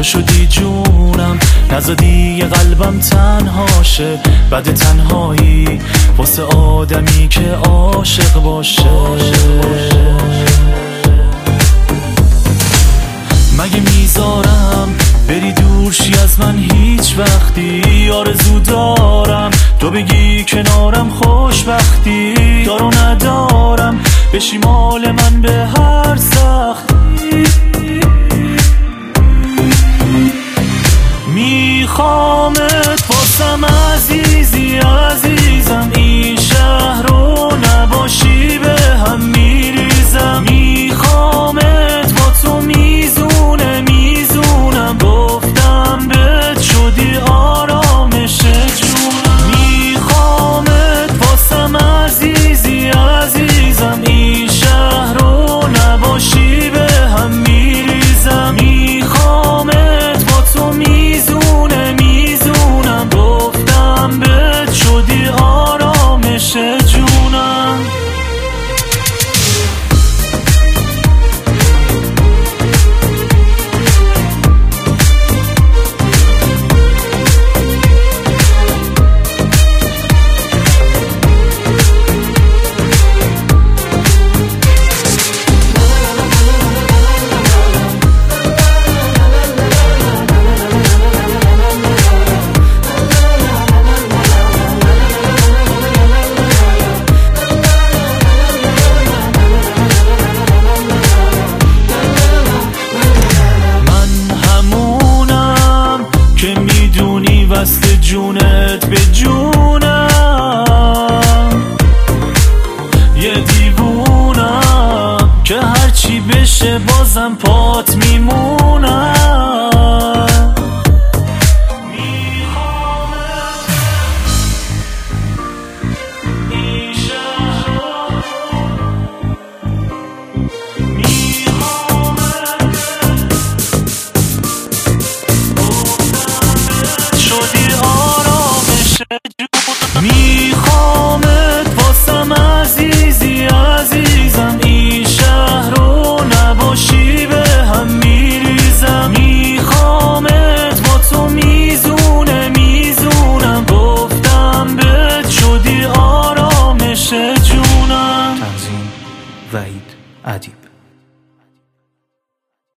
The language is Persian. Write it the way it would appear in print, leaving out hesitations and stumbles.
شدی جونم، نزدی یه قلبم تنهاشه. بعد تنهایی واسه آدمی که عاشق باشه. مگه میذارم بری دورشی از من هیچ وقتی؟ آرزو دارم تو بگی کنارم خوشبختی. دارو ندارم بشی مال من به هر سختی. میخوامت واسم عزیزی عزیزم، این شهر رو نباشی به هم میریزم. میخوامت با تو میزونه میزونم، گفتم بهت شدی آرامش جونم. میخوامت واسم عزیزی عزیزم، این شهر رو نباشی به هم میریزم. میخوامت با تو میزونه میزونم، گفتم بهت شدی آرامش جونم. وصل جونت به جونم، یه دیوونم که هرچی بشه بازم پات میمونم. میخوامت این شهر رو، میخوامت شدی آرامش جونم. میخوامت واسم عزیزی عزیزم، این شهر رو نباشی به هم میریزم. میخوامت با تو میزونه میزونم، گفتم بهت شدی آرامش جونم. تنظیم وحید ادیب.